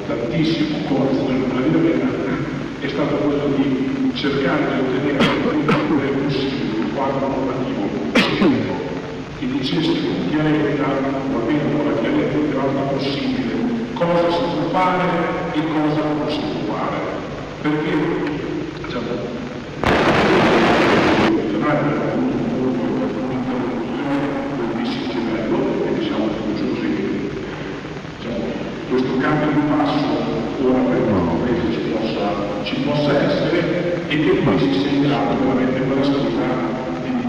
tantissimo con la struttura di Ravenna è stato quello di cercare di ottenere il più possibile un quadro normativo che dicesse con chiarezza, o almeno con la chiarezza più alta possibile, cosa si può fare e cosa non si può fare. Perché diciamo, questo cambio di passo ora per il nostro paese ci possa essere e che poi si sia in grado veramente quella sfida